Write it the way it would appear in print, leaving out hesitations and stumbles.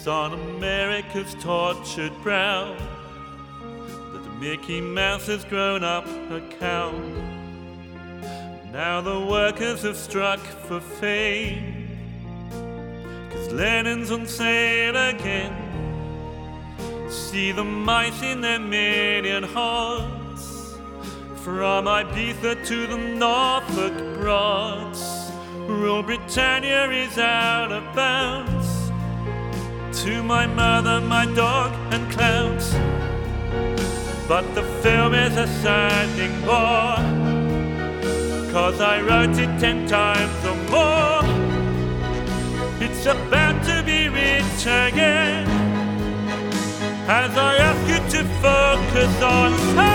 on America's tortured brow that Mickey Mouse has grown up a cow. Now the workers have struck for fame, 'cause Lenin's on sale again. See the mice in their million hordes, from Ibiza to the Norfolk Broads. Rule Britannia is out of bounds. To my mother, my dog and clowns. But the film is a sounding bore, 'cause I wrote it 10 times or more. It's about to be rich again, as I ask you to focus on